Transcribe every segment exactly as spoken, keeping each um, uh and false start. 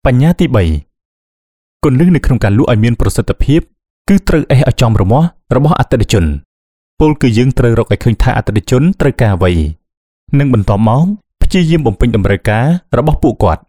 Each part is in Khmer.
បញ្ញាទីបីគន្លឹះនៅក្នុងការលក់ឲ្យមានប្រសិទ្ធភាពគឺត្រូវអេះឲ្យចំរមាស់របស់អតិថិជនពលគឺយើងត្រូវរកឲ្យឃើញថាអតិថិជនត្រូវការអ្វីនិងបន្តមកព្យាយាមបំពេញតម្រូវការរបស់ពួកគាត់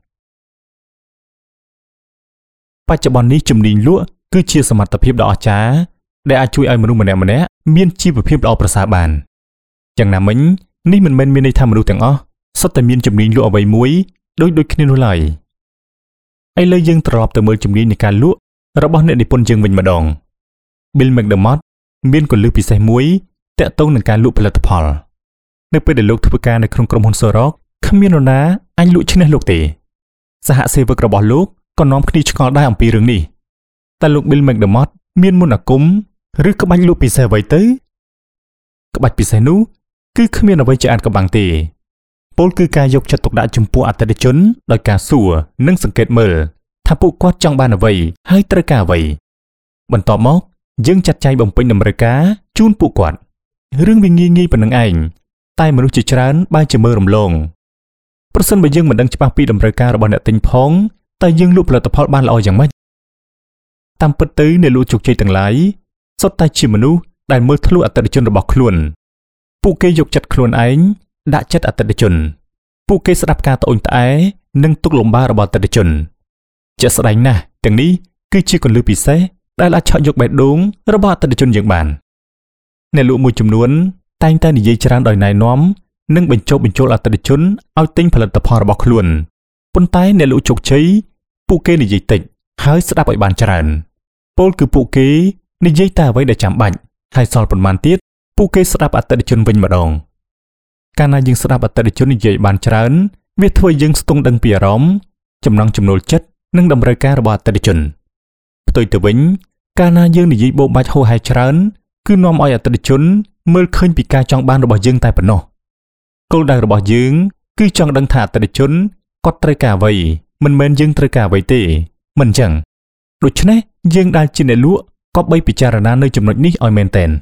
បច្ចុប្បន្ននេះជំនាញលក់គឺជាសមត្ថភាពដ៏អស្ចារ្យដែលអាចជួយឲ្យមនុស្សម្នាក់ៗមានជីវភាពល្អប្រសើរបានយ៉ាងណាមិញនេះមិនមែនមានន័យថាមនុស្សទាំងអស់សុទ្ធតែមានជំនាញលក់អ្វីមួយដូចដូចគ្នានោះឡើយឥឡូវយើងត្រឡប់ទៅមើលជំនាញនៃការលក់របស់អ្នកនិពន្ធយើងវិញម្ដង Bill McDermott មានគន្លឹះពិសេសមួយទាក់ទងនឹងការលក់ផលិតផលនៅពេលដែលលោកធ្វើការនៅក្នុងក្រុមហ៊ុន Xerox គ្មាននរណាអាចលក់ឈ្នះលោកទេសហសេវករបស់លោកក៏នាំគ្នាឆ្ងល់ដែរអំពីរឿងនេះតែលោក Bill McDermott មានមន្តអាគមឬក្បាច់លក់ពិសេសអ្វីទៅក្បាច់ពិសេសនោះគឺគ្មានអ្វីជាអាចកំបាំងទេពលគឺការយកចិត្តទុកដាក់ចំពោះអតិថិជនដោយការសួរនិងសង្កេតមើលថាពួកគាត់ចង់បានអ្វីហើយត្រូវការអ្វីបន្ទាប់មកយើងចាត់ចែងបំពេញតម្រូវការជូនពួកគាត់រឿងវាងាយងាយប៉ុណ្្នឹងឯងតែមនុស្សជាច្រើនបែរជាមើលរំលងប្រសិនបើយើងមិនដឹងច្បាស់ពីតម្រូវការរបស់អ្នកទិញផងតើយើងលក់ផលិតផលបានល្អយ៉ាងម៉េចតាមពិតទៅអ្នកលក់ជោគជ័យទាំងឡាយសុទ្ធតែជាមនុស្សដែលមើលធ្លុះអតិថិជនរបស់ខ្លួនពួកគេយកចិត្តខ្លួនឯងដាក់ចិត្តអតិថិជនពួកគេស្ដាប់ការត្អូញត្អែនិងទុកលំបាករបស់អតិថិជនជាក់ស្ដែងណាស់ទាំងនេះគឺជាគន្លឹះពិសេសដែលអាចឆក់យកបេះដូងរបស់អតិថិជនយើងបានអ្នកលក់មួយចំនួនតែងតែនិយាយច្រើនដោយណែនាំនិងបញ្ចុះបញ្ចូលអតិថិជនឲ្យទិញផលិតផលរបស់ខ្លួនប៉ុន្តែអ្នកលក់ជោគជ័យពួកគេនិយាយតិចហើយស្ដាប់ឲ្យបានច្រើនពលគឺពួកគេនិយាយតែអ្វីដែលចាំបាច់ហើយសល់ប៉ុន្មានទៀតពួកគេស្ដាប់អតិថិជនវិញម្ដងកាលណាយើងស្ដាប់អតិថិជននិយាយបានច្រើនវាធ្វើយើងស្ទង់ដឹងពីអារម្មណ៍ចំណង់ចំណូលចិត្តនិងតម្រូវការរបស់អតិថិជនផ្ទុយទៅវិញកាលណាយើងនិយាយបោកបាច់ហួសហេតុច្រើនគឺនាំឲ្យអតិថិជនមើលឃើញពីការចង់បានរបស់យើងតែប៉ុណ្ណោះគោលដៅរបស់យើងគឺចង់ដឹងថាអតិថិជនគាត់ត្រូវការអ្វីមិនមែនយើងត្រូវការអ្វីទេមិនចឹងដូច្នេះយើងដែលជាអ្នកលក់ក៏បីពិចារណានៅចំណុចនេះឲ្យមែនទែន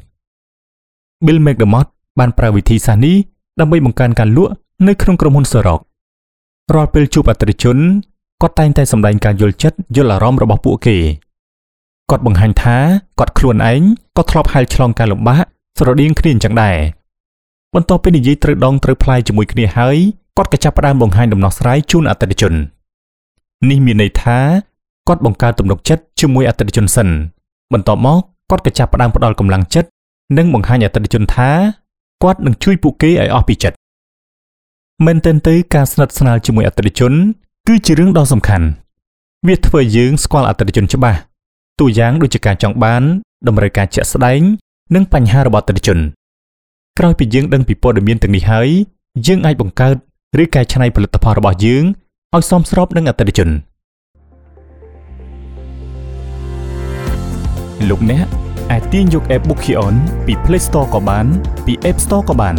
Bill McDermott បានប្រើវិធីសាស្ត្រនេះដើម្បីបង្កើនការលក់នៅក្នុងក្រុមហ៊ុន Xerox រាល់ពេលជួបអតិថិជនគាត់តែងតែសម្ដែងការយល់ចិត្តយល់អារម្មណ៍របស់ពួកគេគាត់បង្ហាញថាគាត់ខ្លួនឯងក៏ធ្លាប់ហែលឆ្លងការលំបាកស្រដៀងគ្នាអញ្ចឹងដែរបន្ទាប់ពីនិយាយត្រូវដងត្រូវផ្លាយជាមួយគ្នាហើយគាត់ក៏ចាប់ផ្ដើមបង្ហាញដំណោះស្រាយជូនអតិថិជននេះមានន័យថាគាត់បង្កើតទំនុកចិត្តជាមួយអតិថិជនសិនបន្ទាប់មកគាត់ក៏ចាប់ផ្ដើមផ្ដល់កម្លាំងចិត្តនិងបង្ហាញអតិថិជនថាគាត់នឹងជួយពួកគេឲ្យអស់ពីចិត្តមែនទែនទៅការស្និទ្ធស្នាលជាមួយអតិថិជនគឺជារឿងដ៏សំខាន់វាធ្វើយើងស្គាល់អតិថិជនច្បាស់តួយ៉ាងដូចជាការចង់បានតម្រូវការជាក់ស្ដែងនិងបញ្ហារបស់អតិថិជនក្រោយពីយើងដឹងពីព័ត៌មានទាំងនេះហើយយើងអាចបង្កើតឬកែច្នៃផលិតផលរបស់យើងឲ្យសមស្របនឹងអតិថិជនលោកអ្នកអាចទាញយក App Bookion ពី Play Store ក៏បានពី App Store ក៏បាន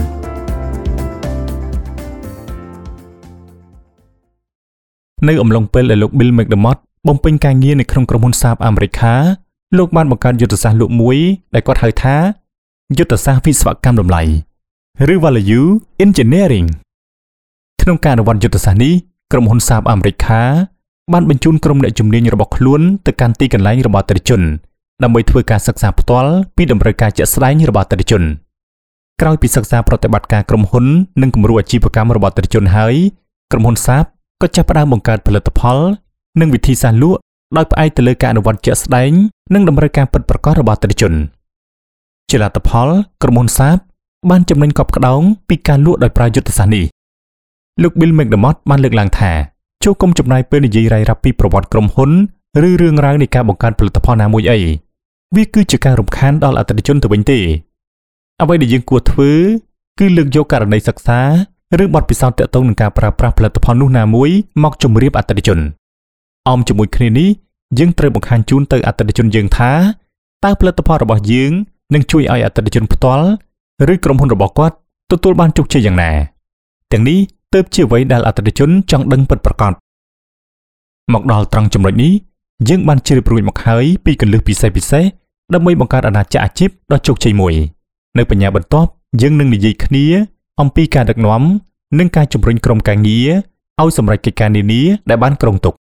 នៅអំឡុងពេលដែលលោក Bill McDermott បំពេញការងារនៅក្នុងក្រុមហ៊ុនសាបអាមេរិកលោកបានបង្កើតយុទ្ធសាស្ត្រលក់មួយដែលគាត់ហៅថាយុទ្ធសាស្ត្រវិស្វកម្មតម្លៃឬ Value Engineering ក្នុងការអនុវត្តយុទ្ធសាស្ត្រនេះក្រុមហ៊ុនសាបអាមេរិកបានបញ្ជូនក្រុមអ្នកជំនាញរបស់ខ្លួនទៅកាន់ទីកន្លែងរបស់អតិថិជនដើម្បីធ្វើការសិក្សាផ្ទាល់ពីតម្រូវការជាក់ស្ដែងរបស់អតិថិជនក្រោយពីសិក្សាប្រតិបត្តិការក្រុមហ៊ុននិងគំរូអាជីវកម្មរបស់អតិថិជនហើយក្រុមហ៊ុនសាបក៏ចាប់ផ្ដើមបង្កើតផលិតផលនិងវិធីសាស្ត្រលក់ដោយផ្អែកទៅលើការអនុវត្តជាក់ស្ដែងនិងតម្រូវការពិតប្រាកដរបស់អតិថិជនជាលទ្ធផលក្រុមហ៊ុនសាបបានចំណេញកប់ក្តោងពីការលក់ដោយប្រើយុទ្ធសាស្ត្រនេះលោក Bill McDermott បានលើកឡើងថាចូលគុំចំណាយពេលនិយាយរាយរាប់ពីប្រវត្តិក្រុមហ៊ុនឬរឿងរ៉ាវនៃការបង្កើតផលិតផលណាមួយអីវាគឺជាការរំខានដល់អតិថិជនទៅវិញទេអ្វីដែលយើងគួរធ្វើគឺលើកយកករណីសិក្សាឬបទពិសោធន៍ទាក់ទងនឹងការប្រើប្រាស់ផលិតផលនោះណាមួយមកជម្រាបអតិថិជនអមជាមួយគ្នានេះយើងត្រូវបង្ហាញជូនទៅអតិថិជនយើងថាតើផលិតផលរបស់យើងនឹងជួយឲ្យអតិថិជនផ្ទាល់ឬក្រុមហ៊ុនរបស់គាត់ទទួលបានជោគជ័យយ៉ាងណាទាំងនេះទើបជាអ្វីដែលអតិថិជនចង់ដឹងពិតប្រាកដមកដល់ត្រង់ចំណុចនេះយើងបានជ្រាបរួចមកហើយពីគន្លឹះពិសេសពិសេសដើម្បីបង្កើតអាណាចក្រអាជីពដ៏ជោគជ័យមួយនៅបញ្ញាបន្ទាប់យើងនឹងនិយាយគ្នាអំពីការដឹកនាំនិងការជំរុញក្រុមការងារឲ្យសម្រេចកិច្ចការនានាដែលបានគ្រោងទុក